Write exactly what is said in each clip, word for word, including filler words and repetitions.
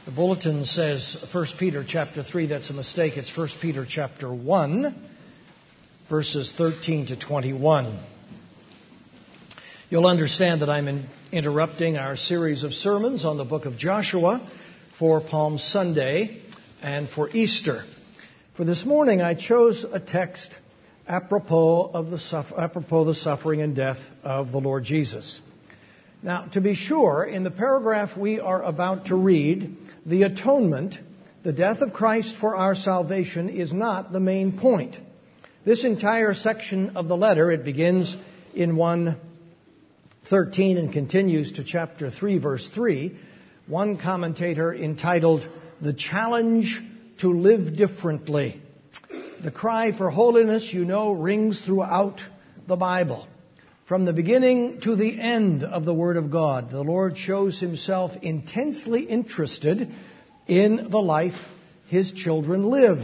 The bulletin says First Peter chapter three. That's a mistake. It's First Peter chapter one, verses thirteen to twenty-one. You'll understand that I'm in, interrupting our series of sermons on the book of Joshua for Palm Sunday and for Easter. For this morning, I chose a text apropos of the suffer- apropos the suffering and death of the Lord Jesus. Now, to be sure, in the paragraph we are about to read, the atonement, the death of Christ for our salvation, is not the main point. This entire section of the letter, it begins in one thirteen and continues to chapter three, verse three. One commentator entitled, "The Challenge to Live Differently." The cry for holiness, you know, rings throughout the Bible. From the beginning to the end of the Word of God, the Lord shows Himself intensely interested in the life His children live.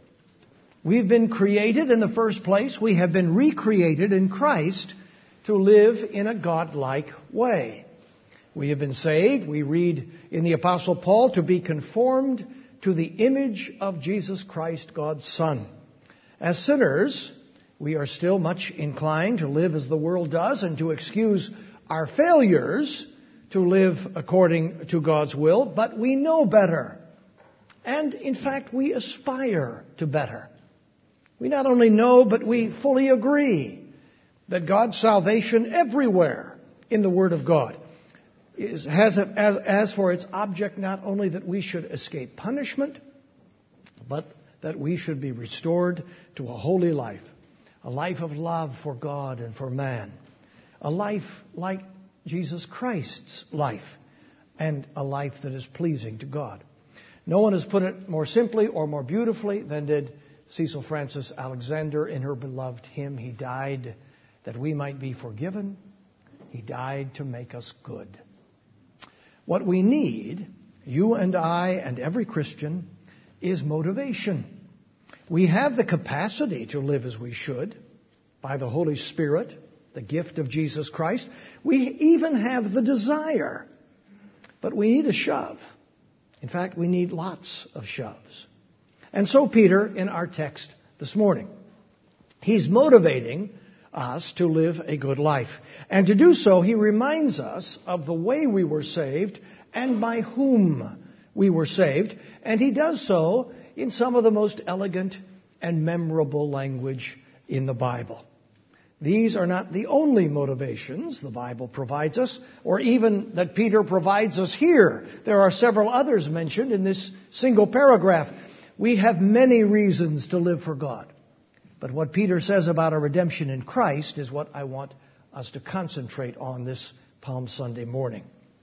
We've been created in the first place. We have been recreated in Christ to live in a God-like way. We have been saved, we read in the Apostle Paul, to be conformed to the image of Jesus Christ, God's Son. As sinners, we are still much inclined to live as the world does and to excuse our failures to live according to God's will, but we know better. And in fact, we aspire to better. We not only know, but we fully agree that God's salvation everywhere in the Word of God is, has a, as, as for its object not only that we should escape punishment, but that we should be restored to a holy life. A life of love for God and for man. A life like Jesus Christ's life. And a life that is pleasing to God. No one has put it more simply or more beautifully than did Cecil Frances Alexander in her beloved hymn, "He died that we might be forgiven. He died to make us good." What we need, you and I and every Christian, is motivation. We have the capacity to live as we should by the Holy Spirit, the gift of Jesus Christ. We even have the desire, but we need a shove. In fact, we need lots of shoves. And so Peter, in our text this morning, he's motivating us to live a good life. And to do so, he reminds us of the way we were saved and by whom we were saved. And he does so in some of the most elegant and memorable language in the Bible. These are not the only motivations the Bible provides us, or even that Peter provides us here. There are several others mentioned in this single paragraph. We have many reasons to live for God. But what Peter says about our redemption in Christ is what I want us to concentrate on this Palm Sunday morning.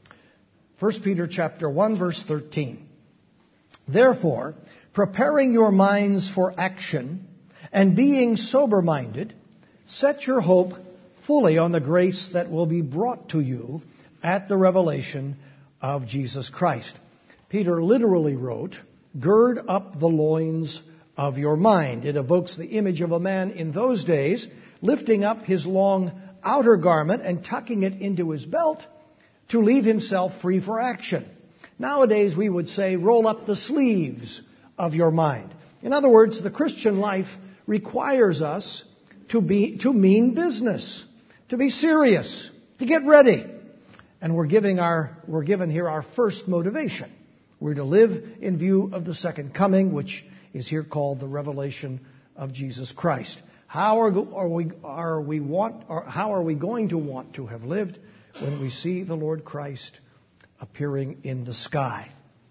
First Peter chapter one, verse thirteen. "Therefore, preparing your minds for action and being sober-minded, set your hope fully on the grace that will be brought to you at the revelation of Jesus Christ." Peter literally wrote, "Gird up the loins of your mind." It evokes the image of a man in those days lifting up his long outer garment and tucking it into his belt to leave himself free for action. Nowadays we would say, roll up the sleeves of your mind. In other words, the Christian life requires us to be to mean business, to be serious, to get ready. And we're giving our we're given here our first motivation. We're to live in view of the second coming, which is here called the revelation of Jesus Christ. How are, are we are we want or how are we going to want to have lived when we see the Lord Christ appearing in the sky?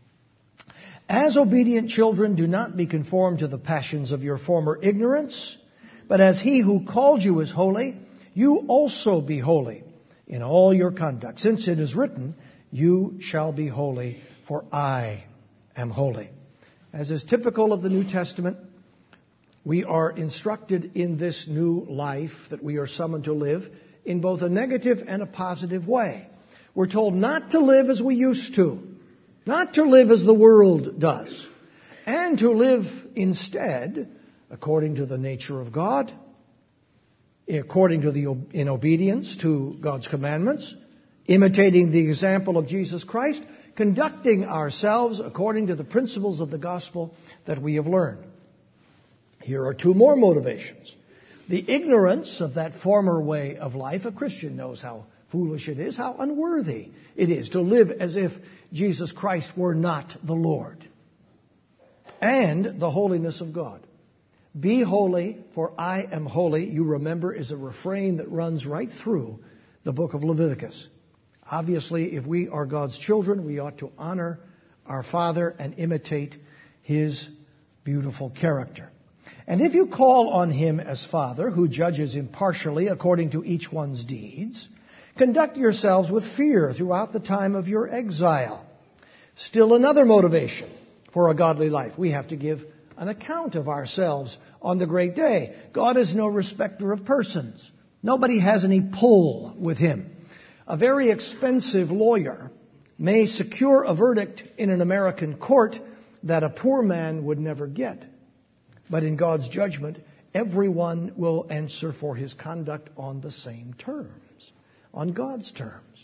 "As obedient children, do not be conformed to the passions of your former ignorance, but as He who called you is holy, you also be holy in all your conduct. Since it is written, 'You shall be holy, for I am holy.'" As is typical of the New Testament, we are instructed in this new life that we are summoned to live in both a negative and a positive way. We're told not to live as we used to, not to live as the world does, and to live instead according to the nature of God, according to the in obedience to God's commandments, imitating the example of Jesus Christ, conducting ourselves according to the principles of the gospel that we have learned. Here are two more motivations. The ignorance of that former way of life. A Christian knows how foolish it is, how unworthy it is to live as if Jesus Christ were not the Lord. And the holiness of God. Be holy, for I am holy, you remember, is a refrain that runs right through the book of Leviticus. Obviously, if we are God's children, we ought to honor our Father and imitate His beautiful character. And if you call on Him as Father, who judges impartially according to each one's deeds, conduct yourselves with fear throughout the time of your exile. Still another motivation for a godly life. We have to give an account of ourselves on the great day. God is no respecter of persons. Nobody has any pull with Him. A very expensive lawyer may secure a verdict in an American court that a poor man would never get. But in God's judgment, everyone will answer for his conduct on the same terms, on God's terms.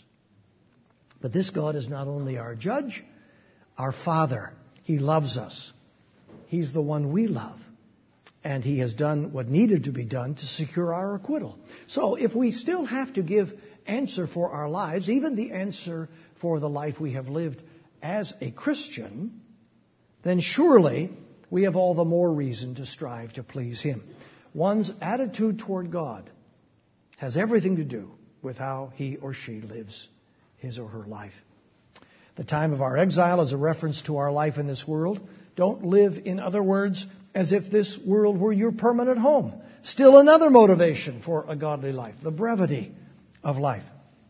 But this God is not only our judge, our Father. He loves us. He's the one we love. And He has done what needed to be done to secure our acquittal. So if we still have to give answer for our lives, even the answer for the life we have lived as a Christian, then surely we have all the more reason to strive to please Him. One's attitude toward God has everything to do with how he or she lives his or her life. The time of our exile is a reference to our life in this world. Don't live, in other words, as if this world were your permanent home. Still another motivation for a godly life, the brevity of life.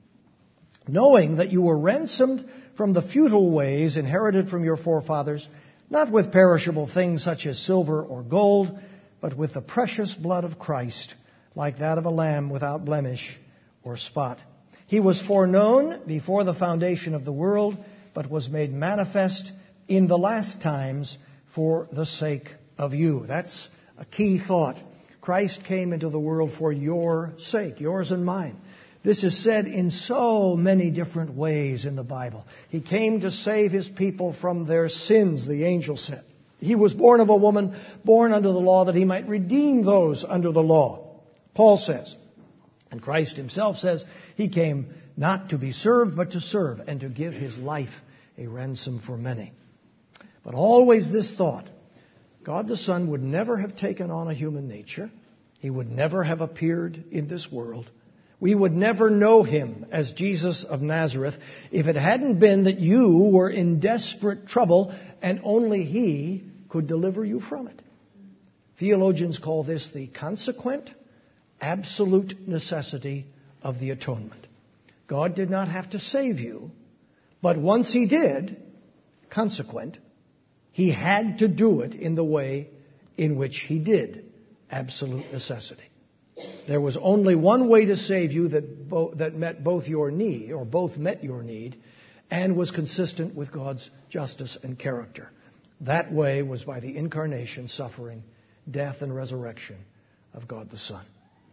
Knowing that you were ransomed from the futile ways inherited from your forefathers, not with perishable things such as silver or gold, but with the precious blood of Christ, like that of a lamb without blemish or spot. He was foreknown before the foundation of the world, but was made manifest in the last times for the sake of you. That's a key thought. Christ came into the world for your sake, yours and mine. This is said in so many different ways in the Bible. He came to save His people from their sins, the angel said. He was born of a woman, born under the law, that He might redeem those under the law. Paul says, and Christ Himself says, He came not to be served, but to serve, and to give His life a ransom for many. But always this thought, God the Son would never have taken on a human nature. He would never have appeared in this world. We would never know Him as Jesus of Nazareth if it hadn't been that you were in desperate trouble and only He could deliver you from it. Theologians call this the consequent, absolute necessity of the atonement. God did not have to save you, but once He did, consequent, He had to do it in the way in which He did, absolute necessity. There was only one way to save you that bo- that met both your need, or both met your need, and was consistent with God's justice and character. That way was by the incarnation, suffering, death, and resurrection of God the Son.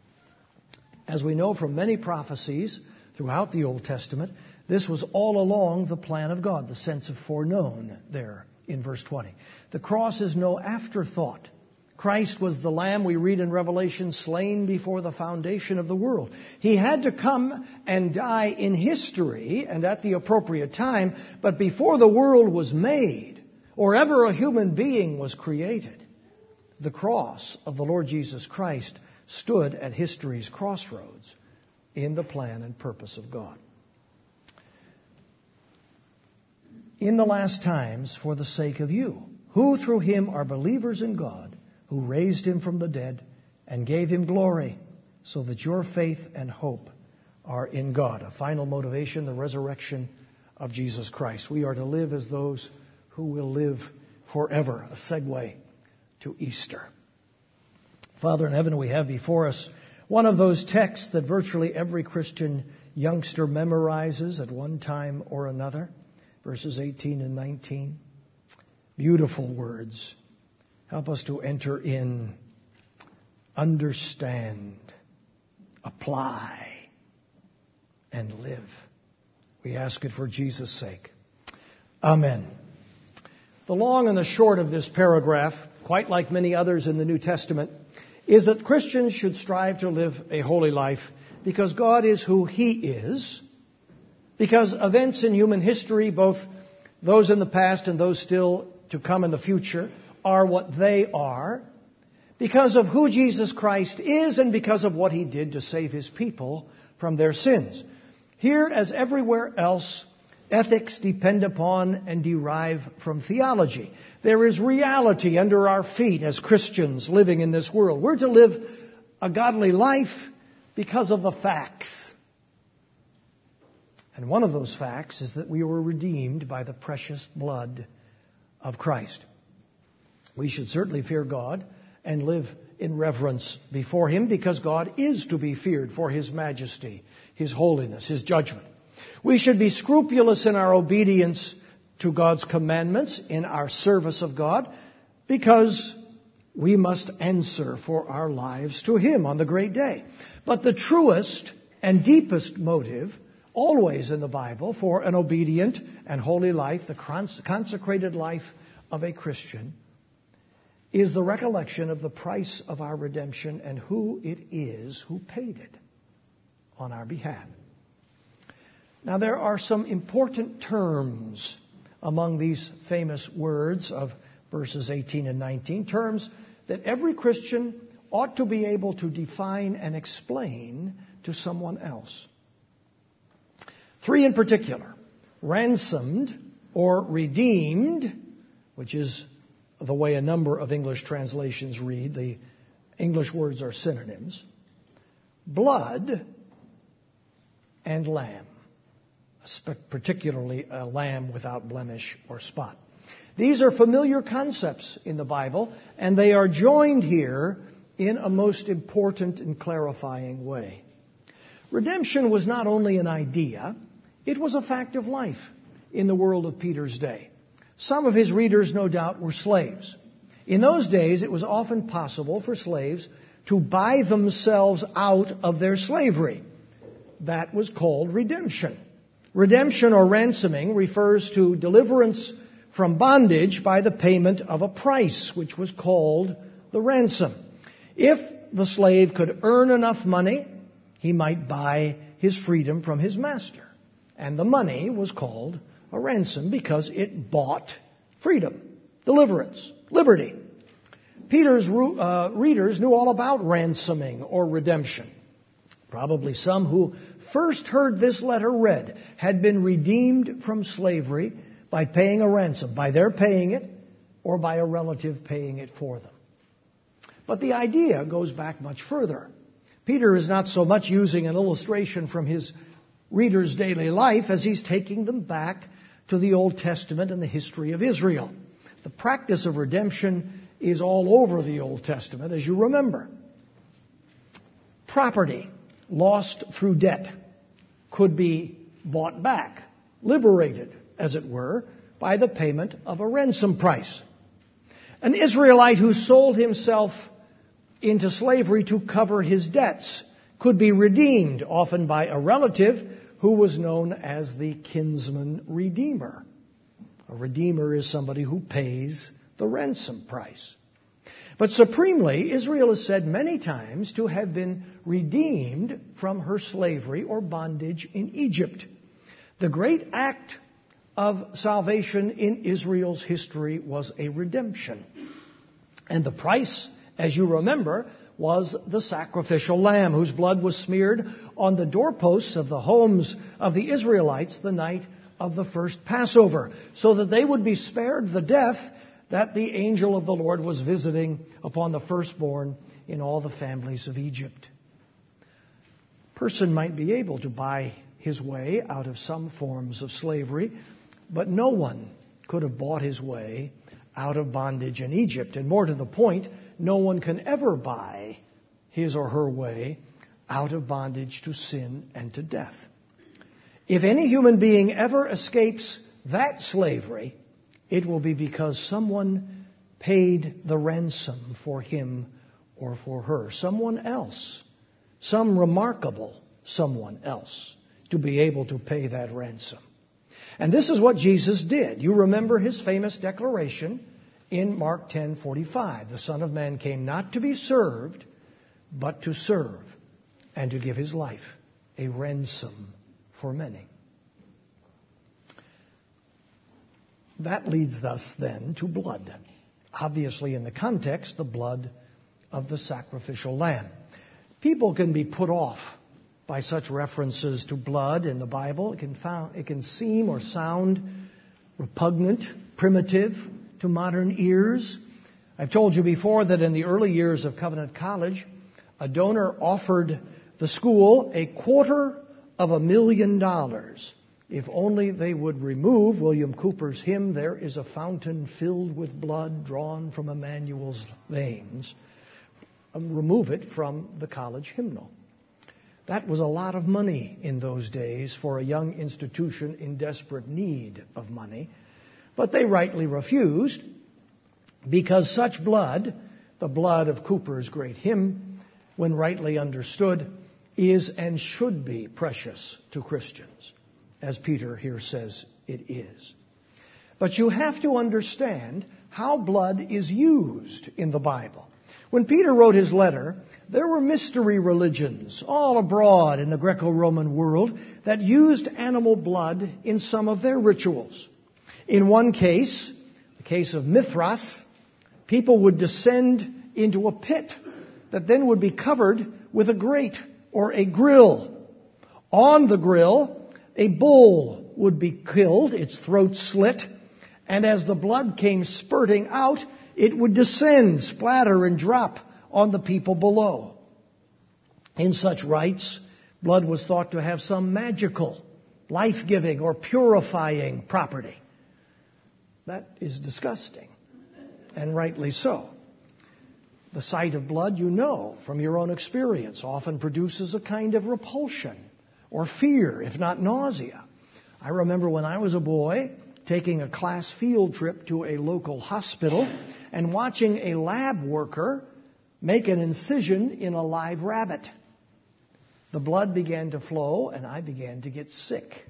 As we know from many prophecies throughout the Old Testament, this was all along the plan of God, the sense of foreknown there in verse twenty. The cross is no afterthought. Christ was the Lamb, we read in Revelation, slain before the foundation of the world. He had to come and die in history and at the appropriate time, but before the world was made, or ever a human being was created, the cross of the Lord Jesus Christ stood at history's crossroads in the plan and purpose of God. In the last times, for the sake of you, who through Him are believers in God, who raised Him from the dead and gave Him glory, so that your faith and hope are in God. A final motivation, the resurrection of Jesus Christ. We are to live as those who will live forever. A segue to Easter. Father in heaven, we have before us one of those texts that virtually every Christian youngster memorizes at one time or another. Verses eighteen and nineteen. Beautiful words. Help us to enter in, understand, apply, and live. We ask it for Jesus' sake. Amen. The long and the short of this paragraph, quite like many others in the New Testament, is that Christians should strive to live a holy life because God is who He is, because events in human history, both those in the past and those still to come in the future, are what they are, because of who Jesus Christ is and because of what He did to save His people from their sins. Here, as everywhere else, ethics depend upon and derive from theology. There is reality under our feet as Christians living in this world. We're to live a godly life because of the facts. And one of those facts is that we were redeemed by the precious blood of Christ. We should certainly fear God and live in reverence before Him because God is to be feared for His majesty, His holiness, His judgment. We should be scrupulous in our obedience to God's commandments, in our service of God, because we must answer for our lives to Him on the great day. But the truest and deepest motive, always in the Bible, for an obedient and holy life, the consecrated life of a Christian, is the recollection of the price of our redemption and who it is who paid it on our behalf. Now, there are some important terms among these famous words of verses eighteen and nineteen, terms that every Christian ought to be able to define and explain to someone else. Three in particular: ransomed or redeemed, which is the way a number of English translations read. The English words are synonyms. Blood and lamb. Particularly a lamb without blemish or spot. These are familiar concepts in the Bible, and they are joined here in a most important and clarifying way. Redemption was not only an idea, it was a fact of life in the world of Peter's day. Some of his readers, no doubt, were slaves. In those days, it was often possible for slaves to buy themselves out of their slavery. That was called redemption. Redemption or ransoming refers to deliverance from bondage by the payment of a price, which was called the ransom. If the slave could earn enough money, he might buy his freedom from his master. And the money was called a ransom because it bought freedom, deliverance, liberty. Peter's uh, readers knew all about ransoming or redemption. Probably some who first heard this letter read had been redeemed from slavery by paying a ransom, by their paying it or by a relative paying it for them. But the idea goes back much further. Peter is not so much using an illustration from his readers' daily life as he's taking them back to the Old Testament and the history of Israel. The practice of redemption is all over the Old Testament, as you remember. Property lost through debt could be bought back, liberated, as it were, by the payment of a ransom price. An Israelite who sold himself into slavery to cover his debts could be redeemed, often by a relative who was known as the kinsman redeemer. A redeemer is somebody who pays the ransom price. But supremely, Israel is said many times to have been redeemed from her slavery or bondage in Egypt. The great act of salvation in Israel's history was a redemption. And the price, as you remember, was the sacrificial lamb whose blood was smeared on the doorposts of the homes of the Israelites the night of the first Passover, so that they would be spared the death that the angel of the Lord was visiting upon the firstborn in all the families of Egypt. A person might be able to buy his way out of some forms of slavery, but no one could have bought his way out of bondage in Egypt. And more to the point, no one can ever buy his or her way out of bondage to sin and to death. If any human being ever escapes that slavery, it will be because someone paid the ransom for him or for her. Someone else. Some remarkable someone else to be able to pay that ransom. And this is what Jesus did. You remember his famous declaration in Mark ten forty-five. The Son of Man came not to be served, but to serve, and to give his life a ransom for many. That leads us then to blood. Obviously, in the context, the blood of the sacrificial lamb. People can be put off by such references to blood in the Bible. It can, found, it can seem or sound repugnant, primitive to modern ears. I've told you before that in the early years of Covenant College, a donor offered the school a quarter of a million dollars if only they would remove William Cooper's hymn, "There is a fountain filled with blood drawn from Emmanuel's veins," remove it from the college hymnal. That was a lot of money in those days for a young institution in desperate need of money. But they rightly refused, because such blood, the blood of Cooper's great hymn, when rightly understood, is and should be precious to Christians, as Peter here says it is. But you have to understand how blood is used in the Bible. When Peter wrote his letter, there were mystery religions all abroad in the Greco-Roman world that used animal blood in some of their rituals. In one case, the case of Mithras, people would descend into a pit that then would be covered with a grate or a grill. On the grill, a bull would be killed, its throat slit, and as the blood came spurting out, it would descend, splatter, and drop on the people below. In such rites, blood was thought to have some magical, life-giving, or purifying property. That is disgusting, and rightly so. The sight of blood, you know from your own experience, often produces a kind of repulsion or fear, if not nausea. I remember when I was a boy taking a class field trip to a local hospital and watching a lab worker make an incision in a live rabbit. The blood began to flow, and I began to get sick.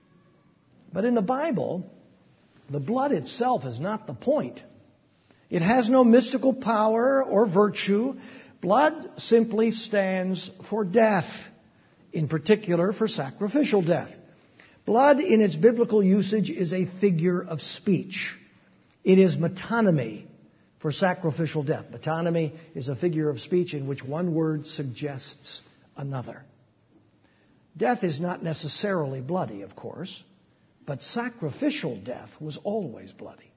But in the Bible, the blood itself is not the point. It has no mystical power or virtue. Blood simply stands for death, in particular for sacrificial death. Blood in its biblical usage is a figure of speech. It is metonymy for sacrificial death. Metonymy is a figure of speech in which one word suggests another. Death is not necessarily bloody, of course, but sacrificial death was always bloody.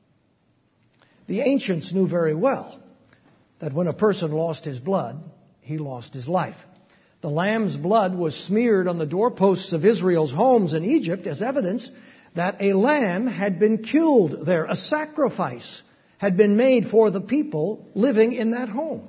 The ancients knew very well that when a person lost his blood, he lost his life. The lamb's blood was smeared on the doorposts of Israel's homes in Egypt as evidence that a lamb had been killed there. A sacrifice had been made for the people living in that home.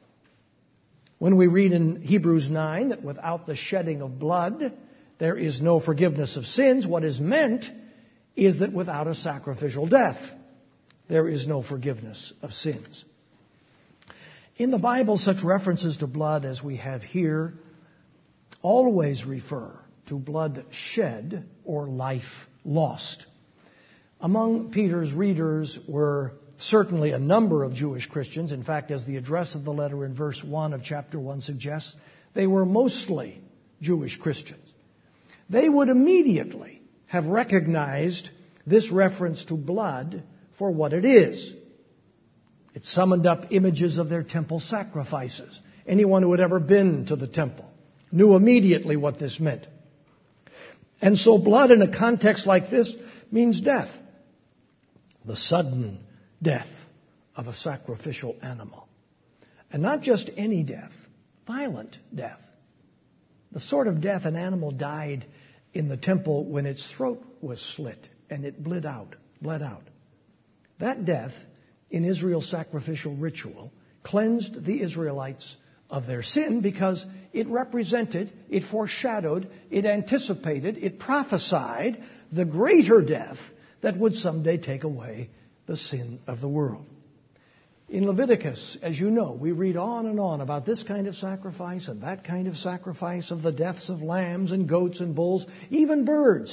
When we read in Hebrews nine that without the shedding of blood, there is no forgiveness of sins, what is meant is that without a sacrificial death, there is no forgiveness of sins. In the Bible, such references to blood as we have here always refer to blood shed or life lost. Among Peter's readers were certainly a number of Jewish Christians. In fact, as the address of the letter in verse one of chapter one suggests, they were mostly Jewish Christians. They would immediately have recognized this reference to blood for what it is. It summoned up images of their temple sacrifices. Anyone who had ever been to the temple knew immediately what this meant. And so blood in a context like this means death. The sudden death of a sacrificial animal. And not just any death, violent death. The sort of death an animal died in the temple when its throat was slit and it bled out, bled out. That death in Israel's sacrificial ritual cleansed the Israelites of their sin because it represented, it foreshadowed, it anticipated, it prophesied the greater death that would someday take away the sin of the world. In Leviticus, as you know, we read on and on about this kind of sacrifice and that kind of sacrifice of the deaths of lambs and goats and bulls, even birds.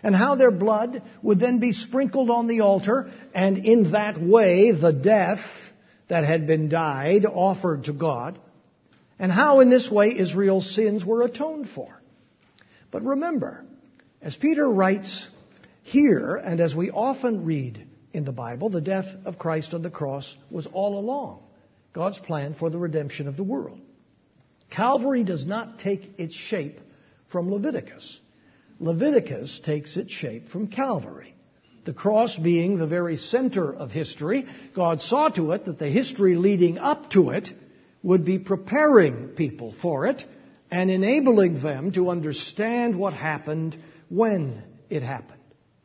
and how their blood would then be sprinkled on the altar, and in that way the death that had been died offered to God, and how in this way Israel's sins were atoned for. But remember, as Peter writes here, and as we often read in the Bible, the death of Christ on the cross was all along God's plan for the redemption of the world. Calvary does not take its shape from Leviticus. Leviticus takes its shape from Calvary. The cross being the very center of history, God saw to it that the history leading up to it would be preparing people for it and enabling them to understand what happened when it happened.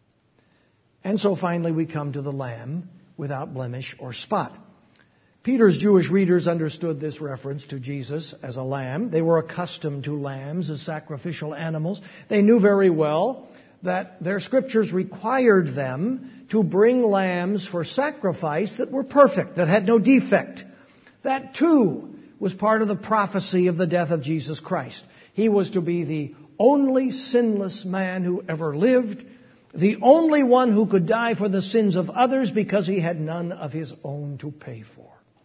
And so finally we come to the Lamb without blemish or spot. Peter's Jewish readers understood this reference to Jesus as a lamb. They were accustomed to lambs as sacrificial animals. They knew very well that their scriptures required them to bring lambs for sacrifice that were perfect, that had no defect. That too was part of the prophecy of the death of Jesus Christ. He was to be the only sinless man who ever lived, the only one who could die for the sins of others because he had none of his own to pay for.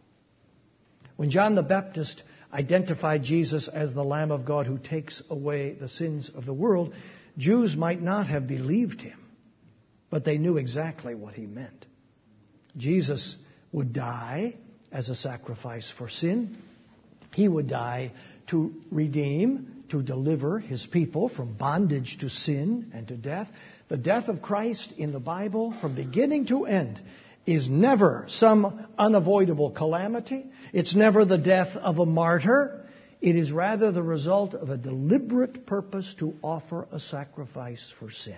When John the Baptist identified Jesus as the Lamb of God who takes away the sins of the world, Jews might not have believed him, but they knew exactly what he meant. Jesus would die as a sacrifice for sin. He would die to redeem, to deliver his people from bondage to sin and to death. The death of Christ in the Bible, from beginning to end, is never some unavoidable calamity. It's never the death of a martyr. It is rather the result of a deliberate purpose to offer a sacrifice for sin.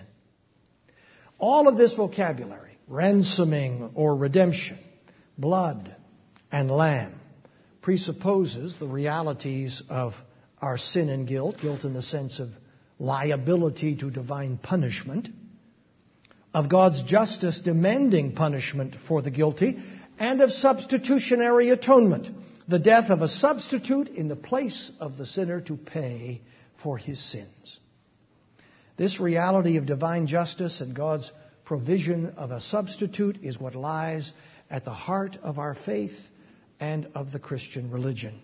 All of this vocabulary, ransoming or redemption, blood and lamb, presupposes the realities of our sin and guilt, guilt in the sense of liability to divine punishment, of God's justice demanding punishment for the guilty, and of substitutionary atonement, the death of a substitute in the place of the sinner to pay for his sins. This reality of divine justice and God's provision of a substitute is what lies at the heart of our faith and of the Christian religion.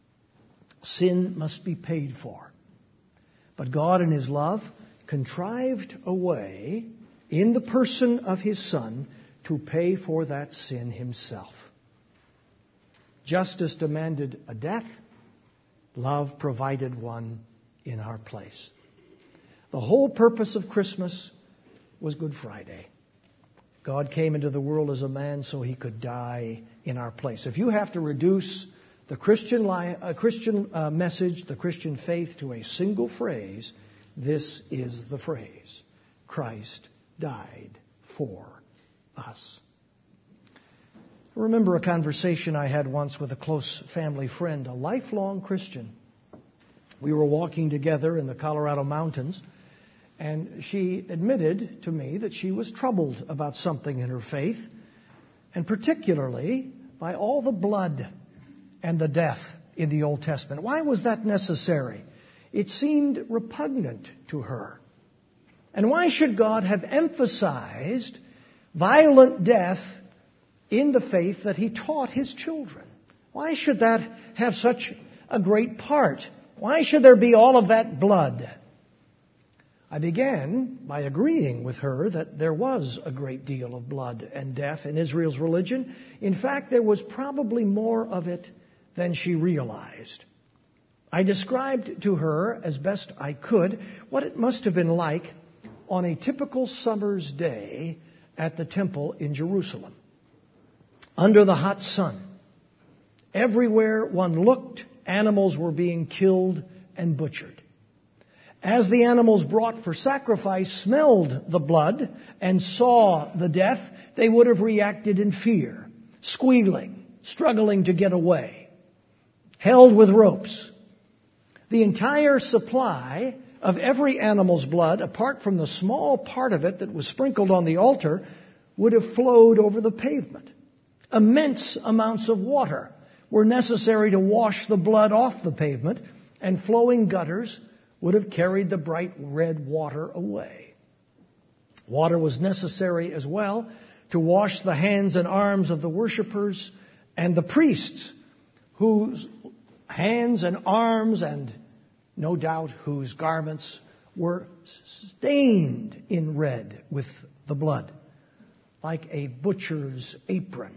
Sin must be paid for. But God in His love contrived a way in the person of His Son to pay for that sin Himself. Justice demanded a death. Love provided one in our place. The whole purpose of Christmas was Good Friday. God came into the world as a man so He could die in our place. If you have to reduce the Christian, li- uh, Christian uh, message, the Christian faith, to a single phrase, this is the phrase: Christ died for us. I remember a conversation I had once with a close family friend, a lifelong Christian. We were walking together in the Colorado mountains, and she admitted to me that she was troubled about something in her faith, and particularly by all the blood and the death in the Old Testament. Why was that necessary? It seemed repugnant to her. And why should God have emphasized violent death in the faith that He taught His children? Why should that have such a great part? Why should there be all of that blood? I began by agreeing with her that there was a great deal of blood and death in Israel's religion. In fact, there was probably more of it than she realized. I described to her, as best I could, what it must have been like on a typical summer's day at the temple in Jerusalem. Under the hot sun, everywhere one looked, animals were being killed and butchered. As the animals brought for sacrifice smelled the blood and saw the death, they would have reacted in fear, squealing, struggling to get away, held with ropes. The entire supply of every animal's blood, apart from the small part of it that was sprinkled on the altar, would have flowed over the pavement. Immense amounts of water were necessary to wash the blood off the pavement, and flowing gutters would have carried the bright red water away. Water was necessary as well to wash the hands and arms of the worshipers and the priests, whose hands and arms and no doubt whose garments were stained in red with the blood, like a butcher's apron.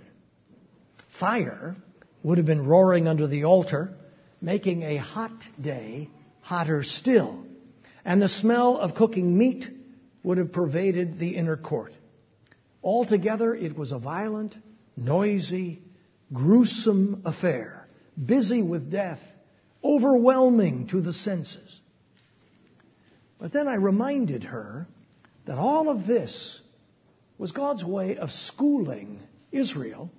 Fire would have been roaring under the altar, making a hot day hotter still. And the smell of cooking meat would have pervaded the inner court. Altogether, it was a violent, noisy, gruesome affair, busy with death, overwhelming to the senses. But then I reminded her that all of this was God's way of schooling Israel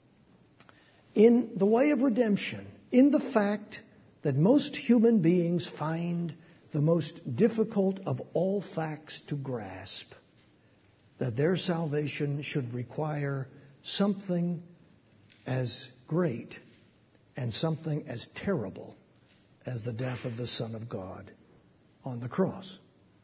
in the way of redemption, in the fact that most human beings find the most difficult of all facts to grasp, that their salvation should require something as great and something as terrible as the death of the Son of God on the cross.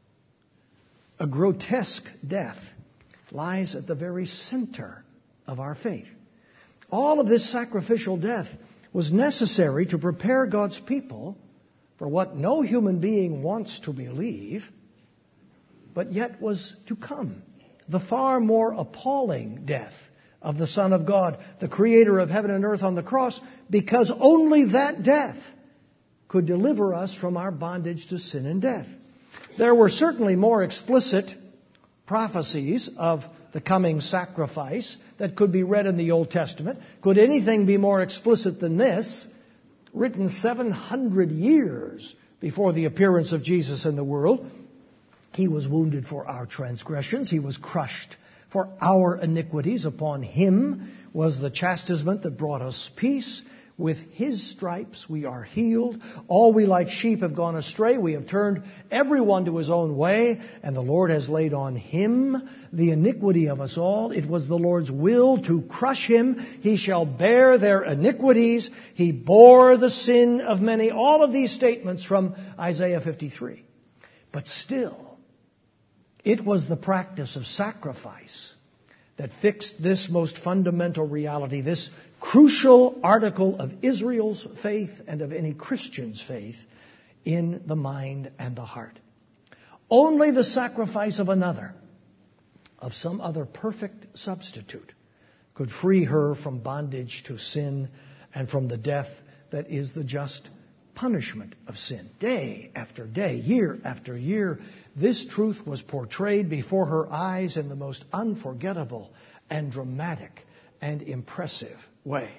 A grotesque death lies at the very center of our faith. All of this sacrificial death was necessary to prepare God's people for what no human being wants to believe, but yet was to come. The far more appalling death of the Son of God, the Creator of heaven and earth on the cross, because only that death could deliver us from our bondage to sin and death. There were certainly more explicit prophecies of the coming sacrifice that could be read in the Old Testament. Could anything be more explicit than this? Written seven hundred years before the appearance of Jesus in the world. He was wounded for our transgressions. He was crushed for our iniquities. Upon Him was the chastisement that brought us peace. With His stripes we are healed. All we like sheep have gone astray. We have turned everyone to his own way, and the Lord has laid on Him the iniquity of us all. It was the Lord's will to crush Him. He shall bear their iniquities. He bore the sin of many. All of these statements from Isaiah fifty-three. But still, it was the practice of sacrifice that fixed this most fundamental reality, this crucial article of Israel's faith and of any Christian's faith in the mind and the heart. Only the sacrifice of another, of some other perfect substitute, could free her from bondage to sin and from the death that is the just punishment of sin. Day after day, year after year, this truth was portrayed before her eyes in the most unforgettable and dramatic and impressive way.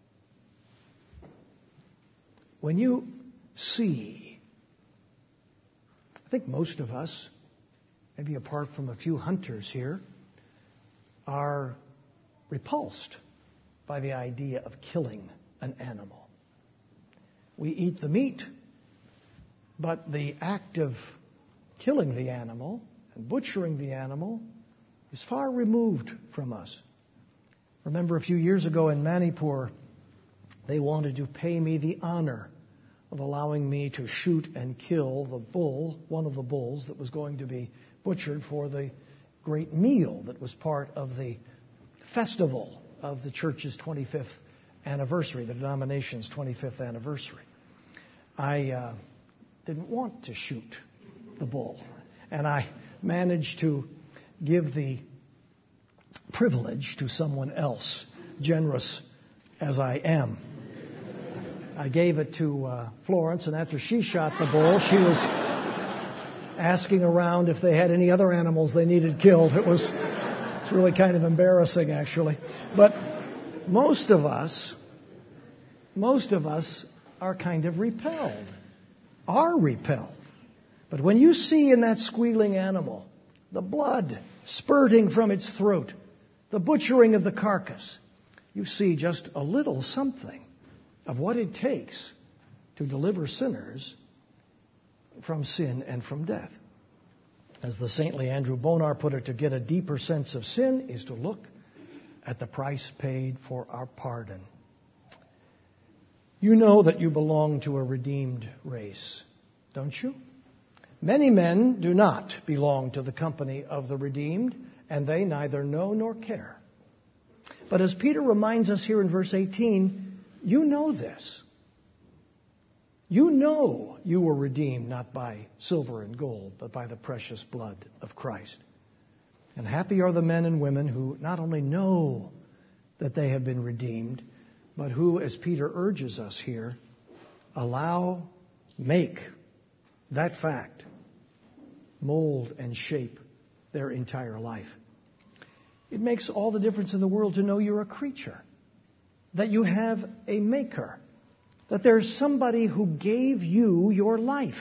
When you see, I think most of us, maybe apart from a few hunters here, are repulsed by the idea of killing an animal. We eat the meat, but the act of killing the animal and butchering the animal is far removed from us. Remember a few years ago in Manipur, they wanted to pay me the honor of allowing me to shoot and kill the bull, one of the bulls that was going to be butchered for the great meal that was part of the festival of the church's twenty-fifth anniversary, the denomination's twenty-fifth anniversary. I uh, didn't want to shoot the bull, and I managed to give the privilege to someone else, generous as I am. I gave it to uh, Florence, and after she shot the bull, she was asking around if they had any other animals they needed killed. It was it's really kind of embarrassing, actually. But most of us, most of us are kind of repelled, are repelled. But when you see in that squealing animal the blood spurting from its throat, the butchering of the carcass, you see just a little something of what it takes to deliver sinners from sin and from death. As the saintly Andrew Bonar put it, to get a deeper sense of sin is to look at the price paid for our pardon. You know that you belong to a redeemed race, don't you? Many men do not belong to the company of the redeemed, and they neither know nor care. But as Peter reminds us here in verse eighteen, you know this. You know you were redeemed not by silver and gold, but by the precious blood of Christ. And happy are the men and women who not only know that they have been redeemed, but who, as Peter urges us here, allow, make that fact mold and shape their entire life. It makes all the difference in the world to know you're a creature, that you have a maker, that there's somebody who gave you your life.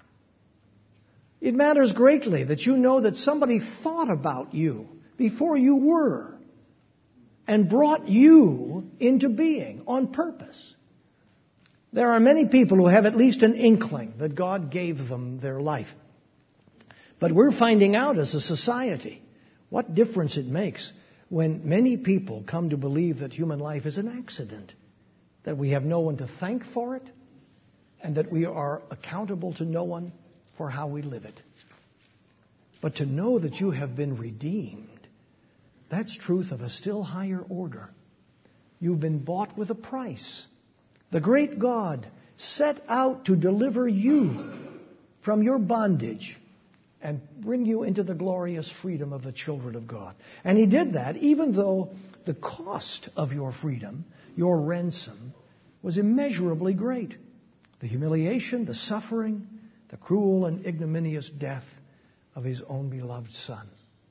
It matters greatly that you know that somebody thought about you before you were and brought you into being on purpose. There are many people who have at least an inkling that God gave them their life. But we're finding out as a society what difference it makes when many people come to believe that human life is an accident, that we have no one to thank for it, and that we are accountable to no one for how we live it. But to know that you have been redeemed, that's truth of a still higher order. You've been bought with a price. The great God set out to deliver you from your bondage and bring you into the glorious freedom of the children of God. And He did that even though the cost of your freedom, your ransom, was immeasurably great. The humiliation, the suffering, the cruel and ignominious death of His own beloved Son.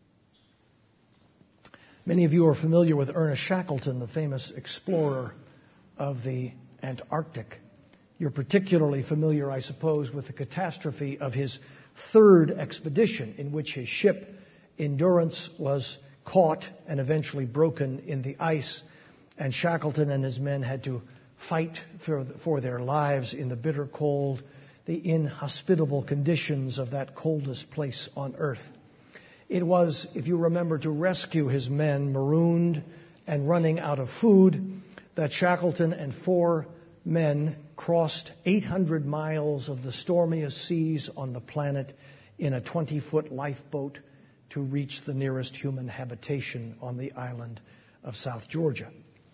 Many of you are familiar with Ernest Shackleton, the famous explorer of the Antarctic. You're particularly familiar, I suppose, with the catastrophe of his third expedition, in which his ship Endurance was caught and eventually broken in the ice, and Shackleton and his men had to fight for, for their lives in the bitter cold, the inhospitable conditions of that coldest place on earth. It was, if you remember, to rescue his men marooned and running out of food that Shackleton and four men crossed eight hundred miles of the stormiest seas on the planet in a twenty-foot lifeboat to reach the nearest human habitation on the island of South Georgia.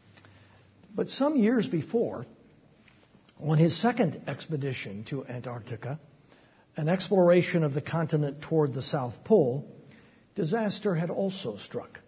But some years before, on his second expedition to Antarctica, an exploration of the continent toward the South Pole, disaster had also struck.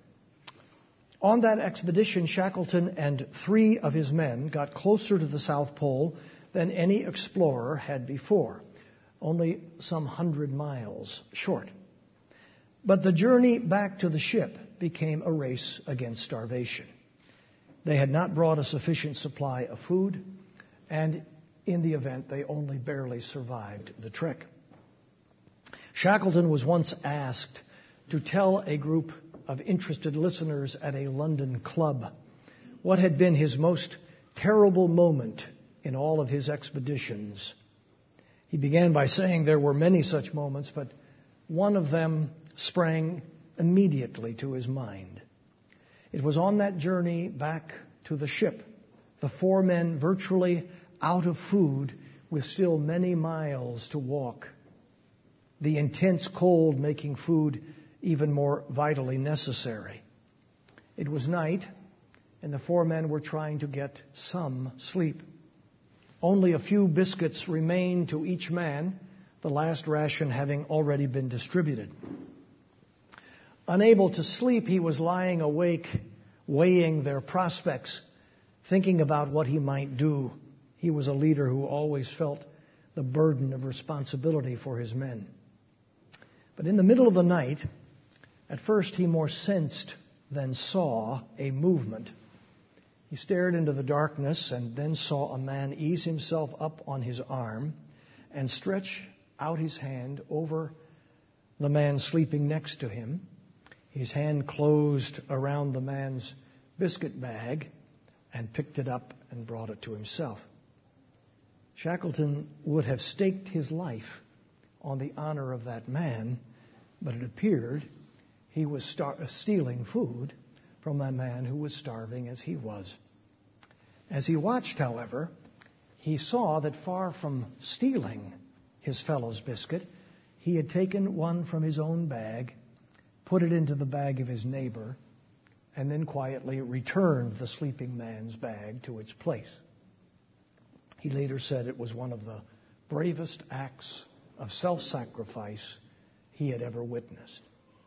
On that expedition, Shackleton and three of his men got closer to the South Pole than any explorer had before, only some hundred miles short. But the journey back to the ship became a race against starvation. They had not brought a sufficient supply of food, and in the event, they only barely survived the trek. Shackleton was once asked to tell a group of interested listeners at a London club what had been his most terrible moment in all of his expeditions. He began by saying there were many such moments, but one of them sprang immediately to his mind. It was on that journey back to the ship, the four men virtually out of food with still many miles to walk, the intense cold making food even more vitally necessary. It was night, and the four men were trying to get some sleep. Only a few biscuits remained to each man, the last ration having already been distributed. Unable to sleep, he was lying awake, weighing their prospects, thinking about what he might do. He was a leader who always felt the burden of responsibility for his men. But in the middle of the night, at first he more sensed than saw a movement. He stared into the darkness and then saw a man ease himself up on his arm and stretch out his hand over the man sleeping next to him. His hand closed around the man's biscuit bag and picked it up and brought it to himself. Shackleton would have staked his life on the honor of that man, but it appeared he was star- stealing food from a man who was starving as he was. As he watched, however, he saw that far from stealing his fellow's biscuit, He had taken one from his own bag, put it into the bag of his neighbor, and then quietly returned the sleeping man's bag to its place. He later said it was one of the bravest acts of self-sacrifice he had ever witnessed.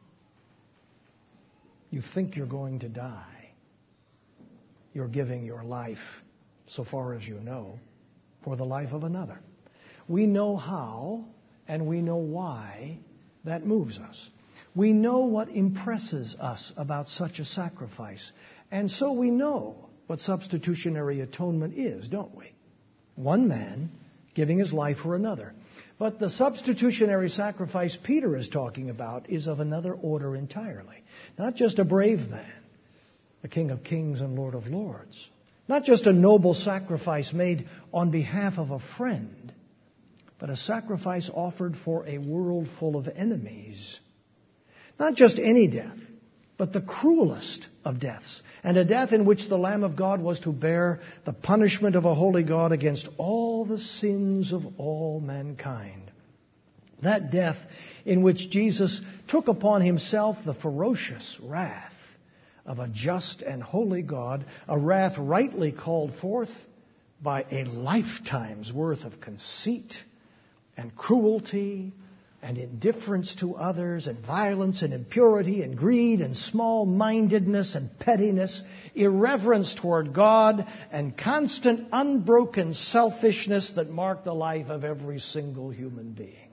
You think you're going to die. You're giving your life, so far as you know, for the life of another. We know how and we know why that moves us. We know what impresses us about such a sacrifice. And so we know what substitutionary atonement is, don't we? One man giving his life for another. But the substitutionary sacrifice Peter is talking about is of another order entirely. Not just a brave man, the King of Kings and Lord of Lords. Not just a noble sacrifice made on behalf of a friend, but a sacrifice offered for a world full of enemies. Not just any death, but the cruelest of deaths, and a death in which the Lamb of God was to bear the punishment of a holy God against all the sins of all mankind. That death in which Jesus took upon himself the ferocious wrath of a just and holy God, a wrath rightly called forth by a lifetime's worth of conceit and cruelty and indifference to others, and violence and impurity and greed and small-mindedness and pettiness, irreverence toward God, and constant unbroken selfishness that mark the life of every single human being.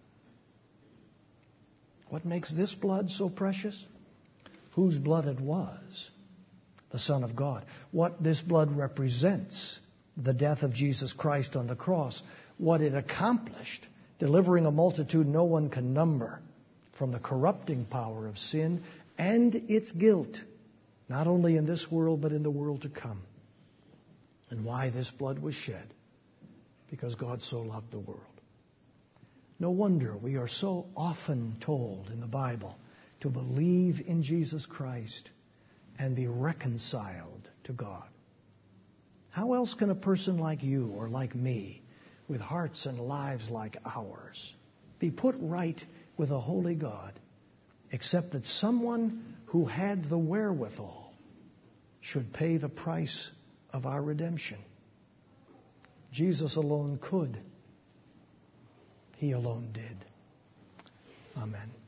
What makes this blood so precious? Whose blood it was? The Son of God. What this blood represents? The death of Jesus Christ on the cross. What it accomplished? Delivering a multitude no one can number from the corrupting power of sin and its guilt, not only in this world, but in the world to come. And why this blood was shed? Because God so loved the world. No wonder we are so often told in the Bible to believe in Jesus Christ and be reconciled to God. How else can a person like you or like me, with hearts and lives like ours, be put right with a holy God, except that someone who had the wherewithal should pay the price of our redemption? Jesus alone could. He alone did. Amen.